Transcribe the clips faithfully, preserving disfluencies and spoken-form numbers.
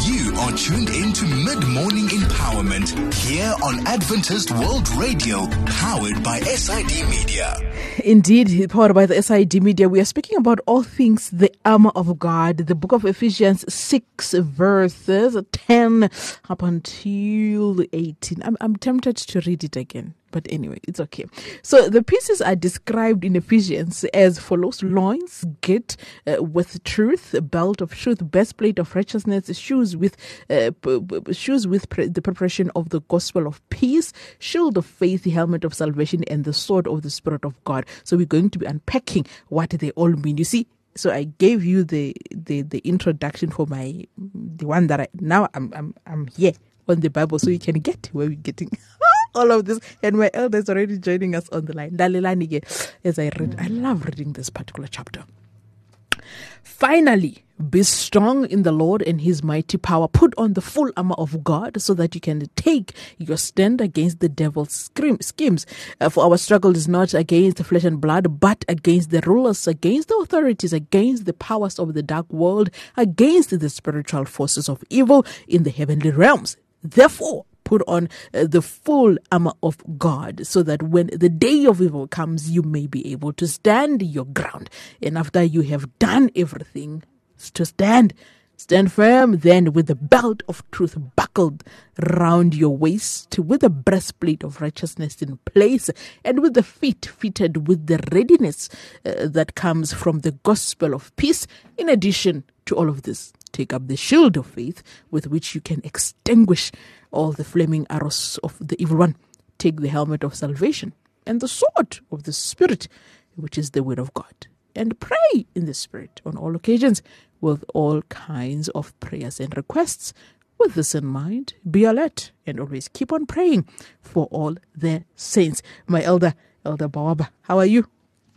You are tuned in to Mid-Morning Empowerment here on Adventist World Radio, powered by S I D Media. Indeed, powered by the S I D Media, we are speaking about all things the armor of God. The book of Ephesians six, verses ten up until eighteen. I'm, I'm tempted to read it again. But anyway, it's okay. So the pieces are described in Ephesians as follows: loins, girt uh, with truth, a belt of truth, breastplate of righteousness, shoes with uh, p- p- shoes with pre- the preparation of the gospel of peace, shield of faith, the helmet of salvation, and the sword of the Spirit of God. So we're going to be unpacking what they all mean. You see, so I gave you the the, the introduction for my the one that I now I'm I'm I'm here on the Bible, so you can get where we're getting all of this. And my elder is already joining us on the line. As I read, I love reading this particular chapter. Finally, be strong in the Lord and his mighty power. Put on the full armor of God so that you can take your stand against the devil's scream, schemes. Uh, for our struggle is not against flesh and blood, but against the rulers, against the authorities, against the powers of the dark world, against the spiritual forces of evil in the heavenly realms. Therefore, put on uh, the full armor of God so that when the day of evil comes, you may be able to stand your ground. And after you have done everything to stand, stand firm then with the belt of truth buckled round your waist, with the breastplate of righteousness in place, and with the feet fitted with the readiness uh, that comes from the gospel of peace. In addition to all of this, take up the shield of faith with which you can extinguish all the flaming arrows of the evil one. Take the helmet of salvation and the sword of the Spirit, which is the word of God. And pray in the Spirit on all occasions with all kinds of prayers and requests. With this in mind, be alert and always keep on praying for all the saints. My elder, Elder Bawaba, how are you?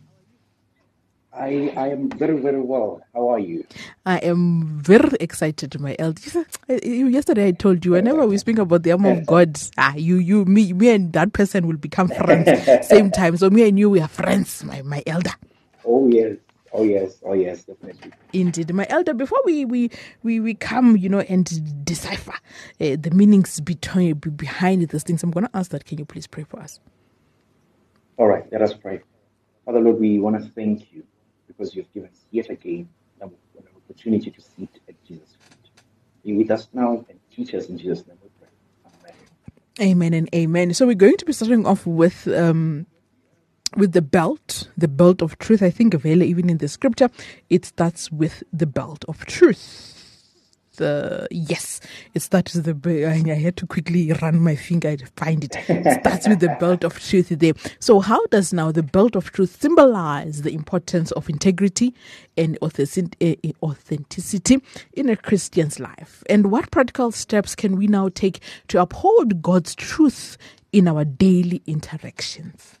I, I am very, very well. How are you? I am very excited, my elder. Yesterday I told you, whenever we speak about the armor of God, ah, you, you, me, me and that person will become friends same time. So me and you, we are friends, my, my elder. Oh, yes. Oh, yes. Oh, yes, definitely. Indeed. My elder, before we, we, we, we come, you know, and decipher uh, the meanings between, behind these things, I'm going to ask that. Can you please pray for us? All right. Let us pray. Father, Lord, we want to thank you because you've given us yet again an opportunity to sit at Jesus' feet. Be with us now and teach us in Jesus' name we pray. Amen. Amen and amen. So we're going to be starting off with um, with the belt, the belt of truth. I think Vele, even in the scripture, it starts with the belt of truth. The, yes, it starts with the, I had to quickly run my finger to find it. It starts with the belt of truth there. So how does now the belt of truth symbolize the importance of integrity and authenticity in a Christian's life? And what practical steps can we now take to uphold God's truth in our daily interactions?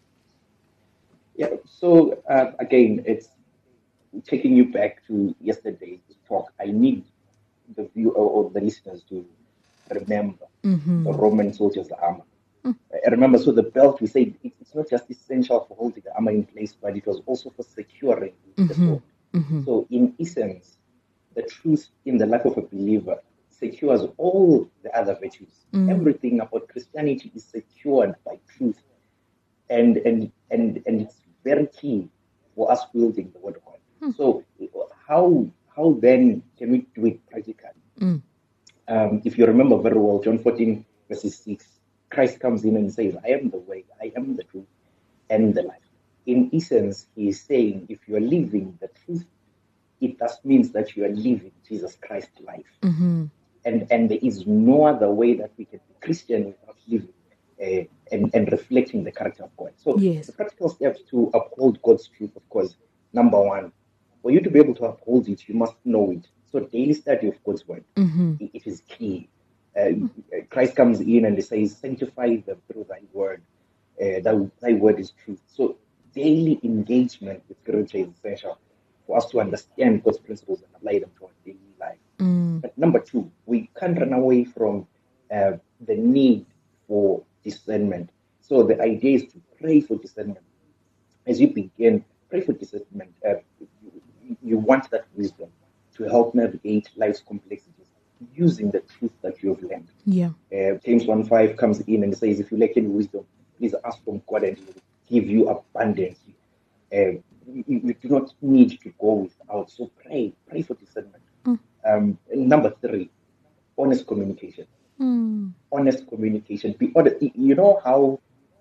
Yeah, so uh, again, it's taking you back to yesterday's talk. I need the viewer or the listeners to remember mm-hmm. the Roman soldiers' armor. Mm. I remember, so the belt, we say it's not just essential for holding the armor in place, but it was also for securing mm-hmm. the sword. Mm-hmm. So in essence, the truth in the life of a believer secures all the other virtues. Mm. Everything about Christianity is secured by truth. And, and, and, and it's very key for us building the word of God. Mm. So how How then can we do it practically? Mm. Um, if you remember very well, John fourteen, verse six, Christ comes in and says, I am the way, I am the truth, and the life. In essence, he is saying, if you are living the truth, it thus means that you are living Jesus Christ's life. Mm-hmm. And, and there is no other way that we can be Christian without living uh, and, and reflecting the character of God. So yes. The practical steps to uphold God's truth, of course, number one, for you to be able to uphold it, you must know it. So daily study of God's word, mm-hmm. it, it is key. Uh, Christ comes in and he says, sanctify them through thy word. Uh, thy, thy word is truth. So daily engagement with scripture is essential for us to understand God's principles and apply them to our daily life. Mm. But number two, we can't run away from uh, the need for discernment. So the idea is to pray for discernment. As you begin, pray for discernment. Uh, you, you want that wisdom to help navigate life's complexities. using the truth that you have learned. Yeah. Uh, James one five comes in and says, if you lack any wisdom, please ask from God and He will give you abundantly. Uh, you, you do not need to go without. So pray. Pray for discernment. Mm. Um, number three, honest communication. Mm. Honest communication. Be honest. You know how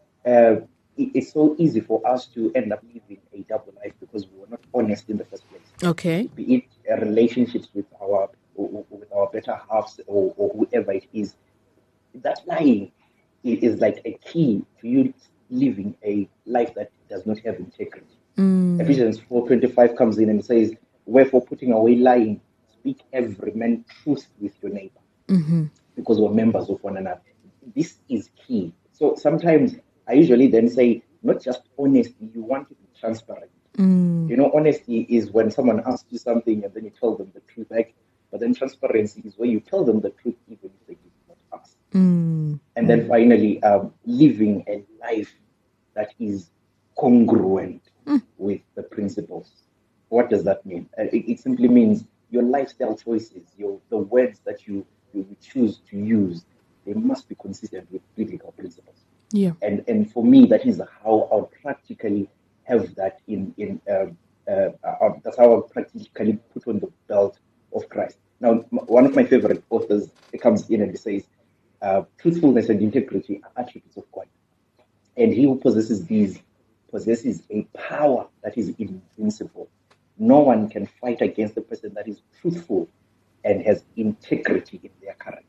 uh, it, it's so easy for us to end up living a double life because we were not honest in the first place. Okay. Be it uh, relationships with our or, or with our better halves or, or whoever it is. That lying is like a key to you living a life that does not have integrity. Mm. Ephesians four twenty-five comes in and says, wherefore putting away lying, speak every man truth with your neighbor, mm-hmm. because we're members of one another. This is key. So sometimes I usually then say, not just honesty, you want to be transparent. Mm. You know, honesty is when someone asks you something and then you tell them the truth back. But then transparency is where you tell them the truth even if they did not ask. Mm. And then finally, um, living a life that is congruent Mm. with the principles. What does that mean? Uh, it, it simply means your lifestyle choices, your the words that you, you choose to use, they must be consistent with biblical principles. Yeah. And and for me, that is how I'll practically have that in in uh, uh, uh, that's how I'll practically put on the belt of Christ. Now, m- one of my favorite authors, it comes in and he says, uh, truthfulness and integrity are attributes of God. And he who possesses these possesses a power that is invincible. No one can fight against a person that is truthful and has integrity in their character.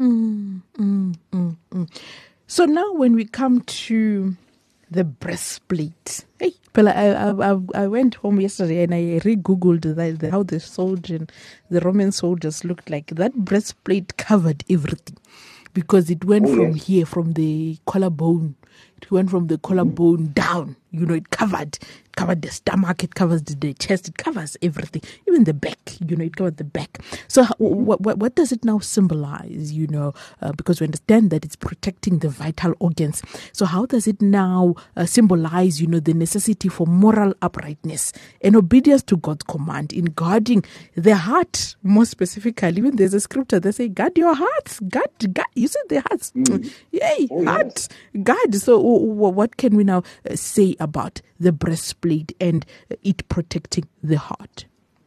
Mm, mm, mm, mm. So now when we come to the breastplate, hey, Pella, I, I, I went home yesterday and I re-googled the, the, how the soldier, the Roman soldiers looked like. That breastplate covered everything because it went Oh, from yes. here, from the collarbone. It went from the collarbone down. You know, it covered, it covered the stomach, it covers the, the chest, it covers everything, even the back. You know, it covered the back. So, how, what, what what does it now symbolize? You know, uh, because we understand that it's protecting the vital organs. So, how does it now uh, symbolize? You know, the necessity for moral uprightness and obedience to God's command in guarding the heart, more specifically. Even there's a scripture that says, "Guard your hearts, guard, guard." You said the hearts, Mm. yay, Oh, heart, guard. So, w- w- what can we now uh, say about the breastplate and uh, it protecting the heart?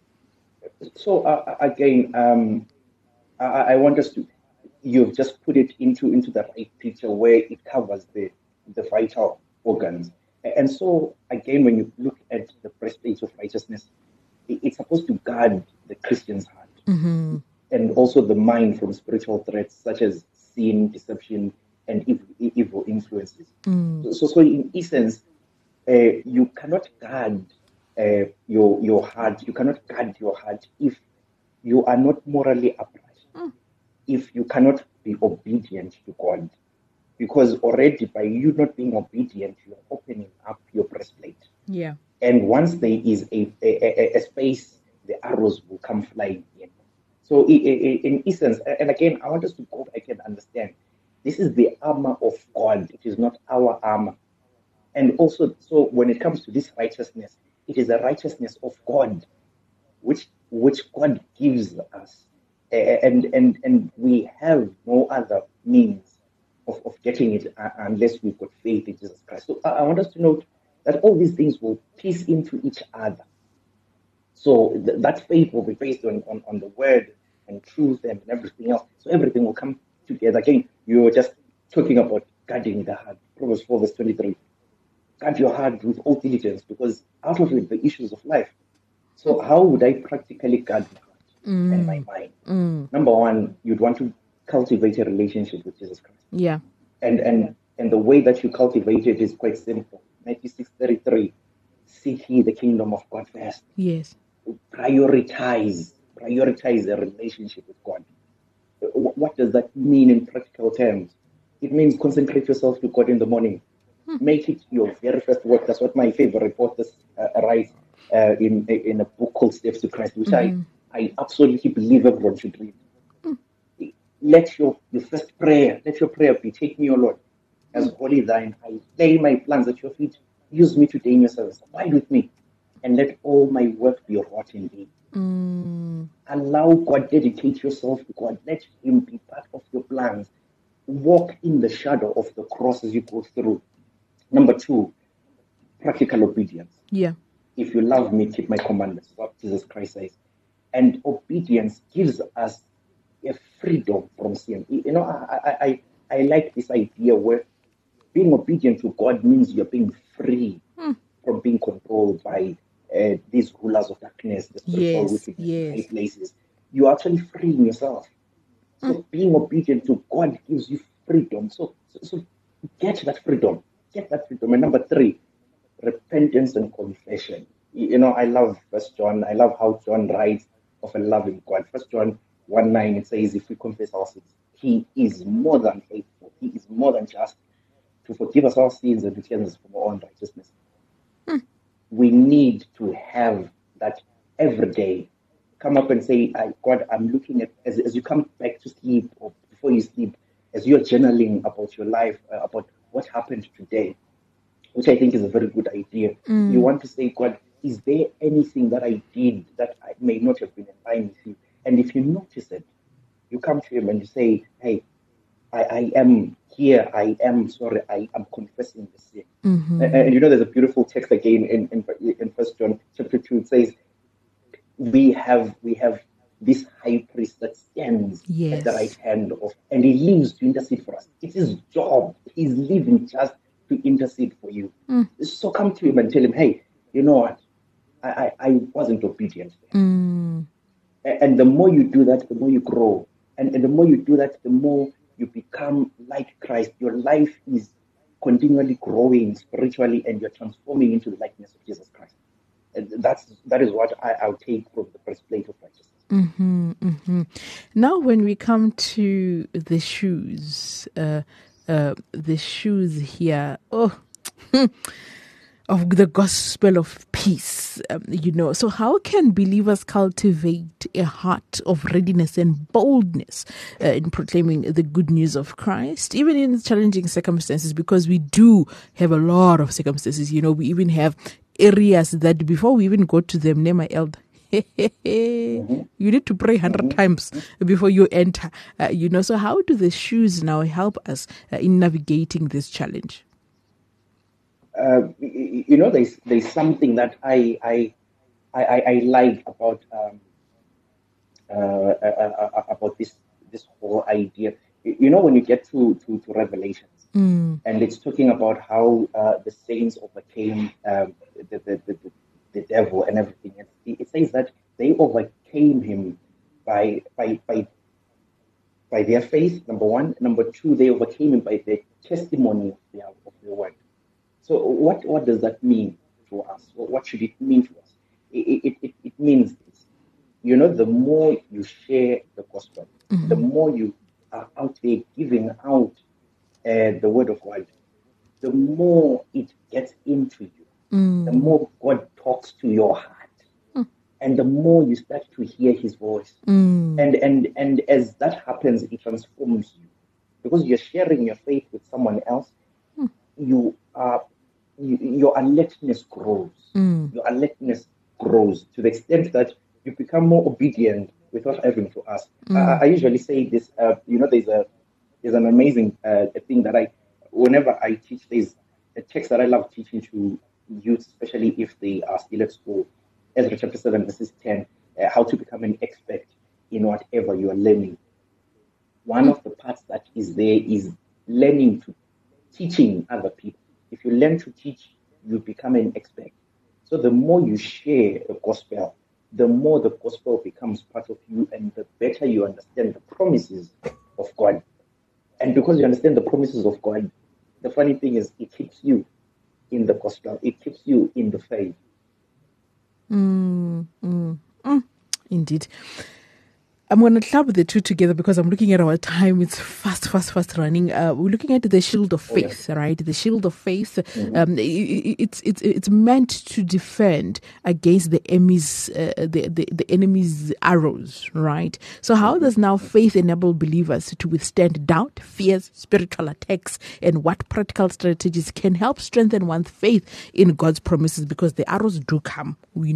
So uh, again, um, I, I want us to, you've just put it into, into the right picture where it covers the, the vital organs. And so again, when you look at the breastplate of righteousness, it, it's supposed to guard the Christian's heart Mm-hmm. and also the mind from spiritual threats such as sin, deception, and evil, evil influences. Mm. So, so, so in essence, uh, you cannot guard uh, your your heart. You cannot guard your heart if you are not morally upright. Mm. If you cannot be obedient to God, because already by you not being obedient, you are opening up your breastplate. Yeah. And once there is a a, a, a space, the arrows will come flying in. So, i- i- in essence, and again, I want us to go back and understand, this is the armor of God. It is not our armor. And also, so when it comes to this righteousness, it is the righteousness of God, which which God gives us, A- and and and we have no other means of, of getting it uh, unless we've got faith in Jesus Christ. So I, I want us to note that all these things will piece into each other. So th- that faith will be based on, on, on the word and truth and everything else. So everything will come together. Again, you were just talking about guarding the heart. Proverbs four verse twenty-three. Guard your heart with all diligence, because out of it the issues of life. So how would I practically guard my heart and my mind? Mm. Number one, you'd want to cultivate a relationship with Jesus Christ. Yeah. And and and the way that you cultivate it is quite simple. Matthew six thirty-three. Seek ye the kingdom of God first. Yes. Prioritize, prioritize a relationship with God. Wh- What does that mean in practical terms? It means concentrate yourself to God in the morning. Make it your very first work. That's what my favorite author uh, writes uh, in in a book called Steps to Christ, which Mm-hmm. I, I absolutely believe everyone should read. Mm. Let your, your first prayer, let your prayer be, take me, O Lord, as holy thine. I lay my plans at your feet. Use me today in your service. Abide with me, and let all my work be wrought in thee. Mm. Allow God, dedicate yourself to God. Let Him be part of your plans. Walk in the shadow of the cross as you go through. Number two, practical obedience. Yeah. If you love me, keep my commandments, what Jesus Christ says. And obedience gives us a freedom from sin. You know, I, I, I, I like this idea where being obedient to God means you're being free mm. from being controlled by uh, these rulers of darkness, the spiritual yes, wickedness yes. in high places. You're actually freeing yourself. So mm. being obedient to God gives you freedom. So, so, so get that freedom. Get that freedom. And number three, repentance and confession. You know, I love First John. I love how John writes of a loving God. First John one nine, it says, if we confess our sins, He is more than faithful. He is more than just to forgive us our sins and to cleanse us from our unrighteousness. Hmm. We need to have that every day. Come up and say, I, God, I'm looking at, as, as you come back to sleep or before you sleep, as you're journaling about your life, uh, about what happened today, which I think is a very good idea. Mm. You want to say, God, is there anything that I did that I may not have been in line with you? And if you notice it, you come to Him and you say, hey, I, I am here, I am sorry, I am confessing the sin. Mm-hmm. And, and you know, there's a beautiful text again in, in, in First John chapter two. It says, we have we have this high priest that stands yes. at the right hand of, and he lives to intercede for us. It's his job. He's living just to intercede for you. Mm. So come to Him and tell Him, hey, you know what? I, I, I wasn't obedient. Mm. And the more you do that, the more you grow. And, and the more you do that, the more you become like Christ. Your life is continually growing spiritually, and you're transforming into the likeness of Jesus Christ. And that's that is what I, I'll take from the breastplate of righteousness. Mm-hmm, mm-hmm. Now, when we come to the shoes, uh, uh, the shoes here, oh, of the gospel of peace, um, you know. So how can believers cultivate a heart of readiness and boldness uh, in proclaiming the good news of Christ, even in challenging circumstances? Because we do have a lot of circumstances, you know. We even have areas that before we even go to them, name my elder. mm-hmm. You need to pray a hundred mm-hmm. times before you enter, uh, you know. So how do the shoes now help us uh, in navigating this challenge? Uh, you know, there's there's something that I I I, I like about um, uh, uh, uh, about this this whole idea. You know, when you get to to, to Revelations, mm. and it's talking about how uh, the saints overcame um, the, the, the the devil and everything. It, it says that they overcame him by by by by their faith. Number one, number two, they overcame him by their testimony of their of their word. So what, what does that mean to us? What should it mean to us? It, it, it means this. You know, the more you share the gospel, mm-hmm. the more you are out there giving out uh, the word of God, the more it gets into you, mm. the more God talks to your heart, mm. and the more you start to hear His voice. Mm. And, and, and as that happens, it transforms you. Because you're sharing your faith with someone else, mm. you are You, your alertness grows. Mm. Your alertness grows to the extent that you become more obedient without having to ask. Mm. Uh, I usually say this. Uh, you know, there's a there's an amazing uh, thing that I, whenever I teach, there's a text that I love teaching to youth, especially if they are still at school. Ezra chapter seven, verses ten. Uh, how to become an expert in whatever you are learning. One mm. of the parts that is there is learning to teaching other people. If you learn to teach, you become an expert. So the more you share the gospel, the more the gospel becomes part of you, and the better you understand the promises of God. And because you understand the promises of God, the funny thing is it keeps you in the gospel. It keeps you in the faith. Mm, mm, mm. Indeed. I'm going to club the two together because I'm looking at our time. It's fast, fast, fast running. Uh, we're looking at the shield of faith, oh, yeah. right? The shield of faith. Mm-hmm. Um, it, it's it's it's meant to defend against the enemy's uh, the, the the enemy's arrows, right? So how mm-hmm. does now faith enable believers to withstand doubt, fears, spiritual attacks, and what practical strategies can help strengthen one's faith in God's promises? Because the arrows do come, we know.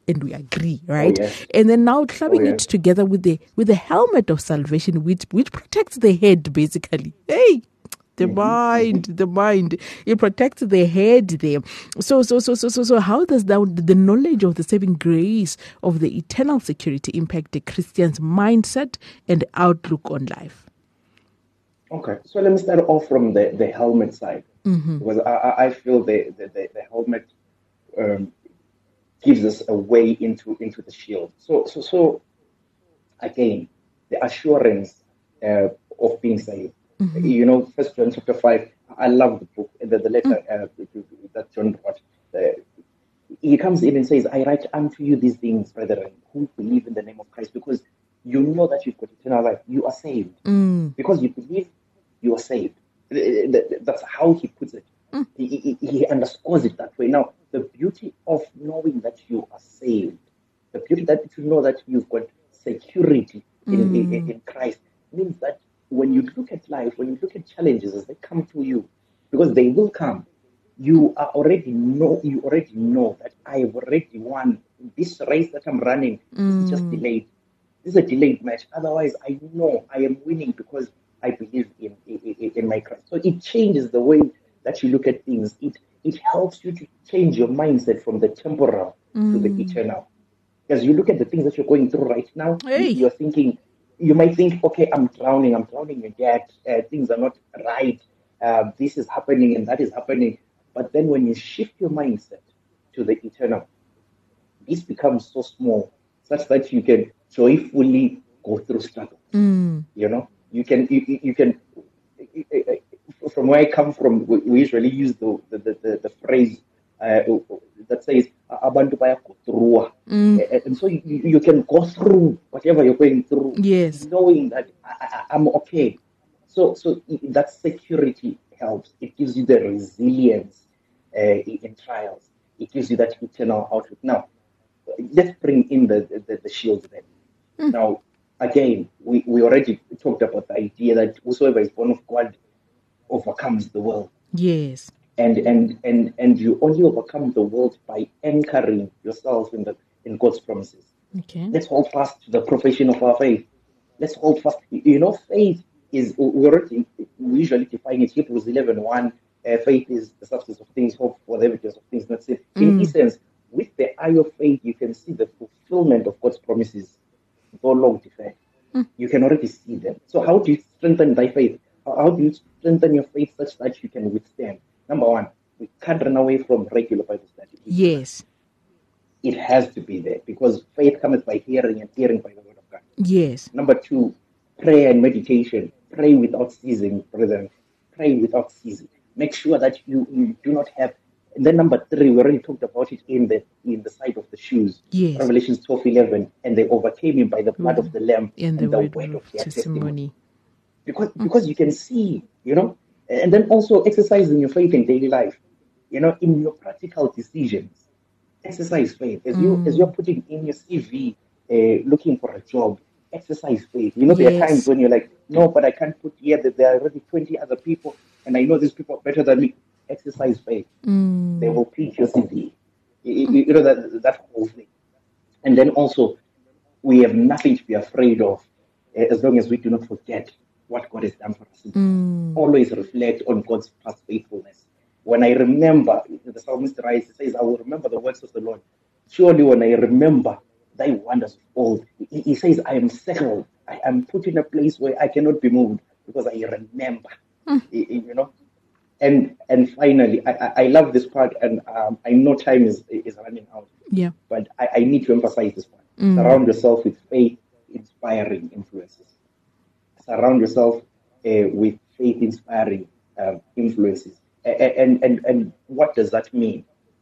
and we agree, right? Oh, yes. And then now clubbing Oh, it yes. together with the with the helmet of salvation, which which protects the head, basically. Hey, the Mm-hmm. mind, the mind. It protects the head there. So, so, so, so, so, so, how does that the knowledge of the saving grace of the eternal security impact the Christian's mindset and outlook on life? Okay, so let me start off from the, the helmet side, Mm-hmm. because I, I- I feel the, the, the, the helmet um, gives us a way into into the shield. So so so again, the assurance uh, of being saved. Mm-hmm. You know, First John chapter five. I love the book, the, the letter uh, that John wrote. Uh, he comes in and says, "I write unto you these things, brethren, who believe in the name of Christ, because you know that you've got eternal life. You are saved Mm. because you believe. You are saved." That's how he puts it. Mm. He, he, he underscores it that way. Now, the beauty of knowing that you are saved, the beauty that to know that you've got security in, Mm. in, in Christ, means that when you look at life, when you look at challenges as they come to you, because they will come, you are already know you already know that I have already won this race that I'm running. This is just Mm. delayed. This is a delayed match. Otherwise, I know I am winning because I believe in, in, in my Christ. So it changes the way that you look at things. It it helps you to change your mindset from the temporal Mm. to the eternal. As you look at the things that you're going through right now, Hey. you, you're thinking, you might think, okay, I'm drowning, I'm drowning in debt, uh, things are not right, uh, this is happening and that is happening. But then when you shift your mindset to the eternal, this becomes so small, such that you can joyfully go through struggles. Mm. You know, you can, you, you you can, from where I come from, we, we usually use the the, the, the, the phrase uh, that says, "Abantu bayakuthruwa." Mm. And so you, you can go through whatever you're going through, Yes. knowing that I, I, I'm okay. So, so that security helps. It gives you the resilience uh, in trials. It gives you that eternal outlook. Now, let's bring in the the, the shield then. Mm. Now, again, we, we already talked about the idea that whosoever is born of God overcomes the world. Yes. And and and and you only overcome the world by anchoring yourself in the in God's promises. Okay. Let's hold fast to the profession of our faith. Let's hold fast. You know, faith is we already we usually define it Hebrews eleven one. Uh, faith is the substance of things hoped for, the evidence of things not seen. In Mm. essence, with the eye of faith, you can see the fulfillment of God's promises, though long deferred. Mm. You can already see them. So, how do you strengthen thy faith? How how do you strengthen your faith such that you can withstand? Number one, we can't run away from regular Bible study. Yes. It has to be there because faith comes by hearing and hearing by the word of God. Yes. Number two, prayer and meditation. Pray without ceasing, brethren. Pray without ceasing. Make sure that you, you do not have. And then number three, we already talked about it in the in the side of the shoes. Yes. Revelations twelve eleven, and they overcame him by the blood of the Lamb And and, the the word word of of their testimony. testimony. Because because you can see, you know, and then also exercising your faith in daily life, you know, in your practical decisions. Exercise faith as you as you're putting in your C V, uh, looking for a job. Exercise faith. You know, there are times Yes. when you're like, no, but I can't put here that there are already twenty other people, and I know these people are better than me. Exercise faith. Mm. They will pick your C V. You, you, you know that that whole thing. And then also, we have nothing to be afraid of, uh, as long as we do not forget what God has done for us. Mm. Always reflect on God's past faithfulness. When I remember, the psalmist writes, says, I will remember the works of the Lord. Surely when I remember thy wonders of old, he, he says, I am settled. I am put in a place where I cannot be moved because I remember. Mm. You know? And and finally, I, I, I love this part, and um, I know time is is running out. Yeah. But I, I need to emphasize this part. Mm. Surround yourself with faith-inspiring influences. Surround yourself uh, with faith-inspiring um, influences. And, and and and what does that mean?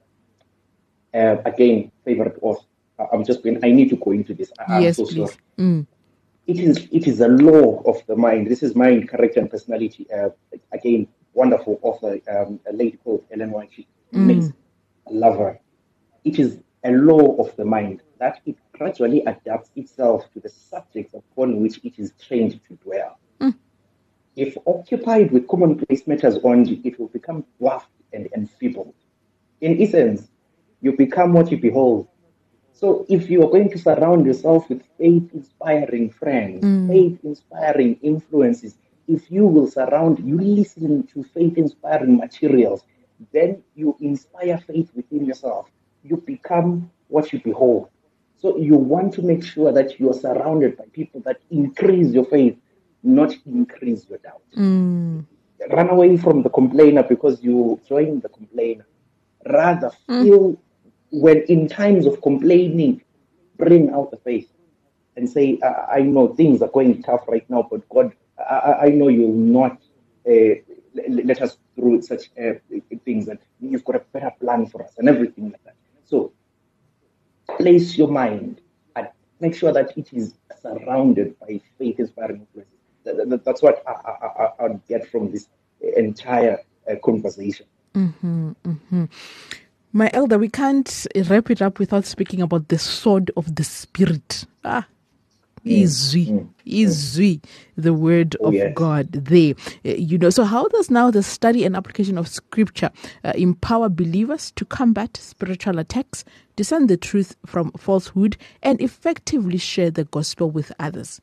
Uh, again, favorite author. I'm just going. I need to go into this. I, Yes, I'm so please. sorry. Mm. It is it is a law of the mind. This is mind, character, and personality. Uh, again, wonderful author, um, a lady called Ellen White. Amazing. I love her. It is a law of the mind that it gradually adapts itself to the subjects upon which it is trained to dwell. Mm. If occupied with commonplace matters only, it will become dwarfed and enfeebled. In essence, you become what you behold. So if you are going to surround yourself with faith-inspiring friends, Mm. faith-inspiring influences, if you will surround, you listen to faith-inspiring materials, then you inspire faith within yourself. You become what you behold. So you want to make sure that you are surrounded by people that increase your faith, not increase your doubt. Mm. Run away from the complainer because you join the complainer. Rather feel when in times of complaining, bring out the faith and say, I, I know things are going tough right now, but God, I, I know you will not uh, let us through such uh, things, and you've got a better plan for us and everything like that. So place your mind and make sure that it is surrounded by faith-inspiring influences. That, that, that's what I, I, I, I'll get from this entire uh, conversation. Mm-hmm, mm-hmm. My elder, we can't wrap it up without speaking about the sword of the Spirit. Ah, Izwi, mm, Izwi, the word Oh, of yes. God there. Uh, You know, so how does now the study and application of Scripture uh, empower believers to combat spiritual attacks, discern the truth from falsehood, and effectively share the gospel with others?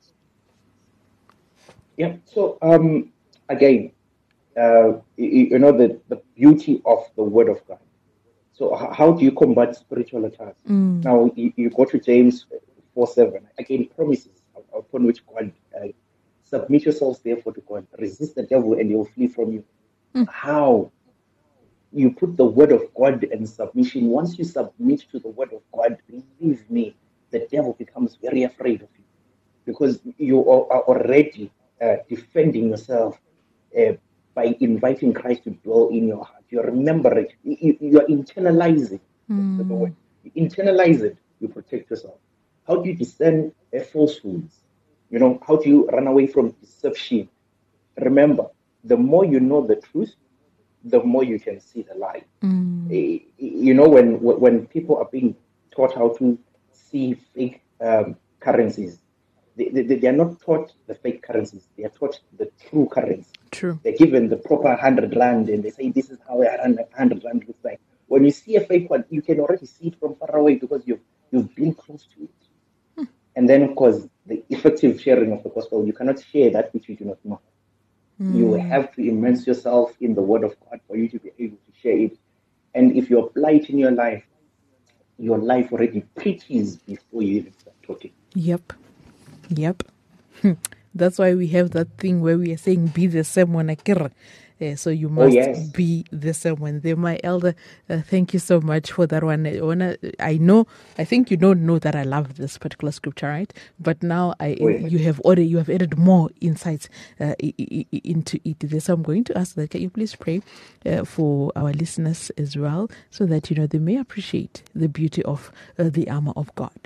Yeah. So um, again, uh, you, you know the, the beauty of the Word of God. So h- how do you combat spiritual attacks? Mm. Now you, you go to James four seven. Again, promises upon which God uh, submit yourselves therefore to God. Resist the devil and he will flee from you. Mm. How? You put the Word of God in submission. Once you submit to the Word of God, believe me, the devil becomes very afraid of you because you are, are already uh, defending yourself uh, by inviting Christ to dwell in your heart. You're remembering, you, you are internalizing the, the word. You internalize it, you protect yourself. How do you discern uh, falsehoods? You know, how do you run away from deception? Remember, the more you know the truth, the more you can see the lie. Mm. Eh, You know, when when people are being taught how to see fake um, currencies, they, they, they are not taught the fake currencies. They are taught the true currency. True. They're given the proper one hundred rand and they say, this is how a one hundred rand looks like. When you see a fake one, you can already see it from far away because you've, you've been close to it. And then, of course, the effective sharing of the gospel, you cannot share that which you do not know. You have to immerse yourself in the Word of God for you to be able to share it. And if you apply it in your life, your life already preaches before you even start talking. Yep. Yep. That's why we have that thing where we are saying, be the same one. Uh, so you must yes. be the same one. There, my elder, uh, thank you so much for that one. I, wanna, I know, I think you don't know that I love this particular scripture, right? But now I, Oh, yeah. you have already, you have added more insights uh, i- i- i- into it. So I'm going to ask that, can you please pray uh, for our listeners as well, so that, you know, they may appreciate the beauty of uh, the armor of God.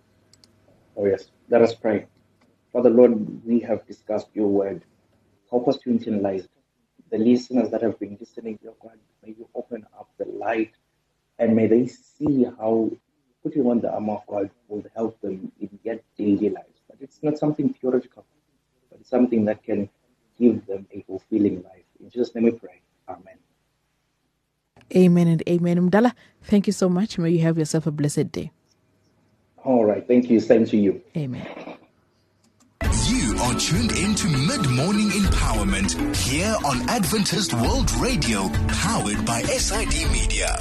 Oh, yes. Let us pray. Father, Lord, we have discussed your word. Help us to internalize it. The listeners that have been listening, your God, may you open up the light and may they see how putting on the armor of God will help them in their daily lives. But it's not something theoretical, but it's something that can give them a fulfilling life. In Jesus' name we pray. Amen. Amen and amen. Mdala, thank you so much. May you have yourself a blessed day. All right. Thank you. Same to you. Amen. You are tuned into Mid-Morning Empowerment here on Adventist World Radio, powered by S I D Media.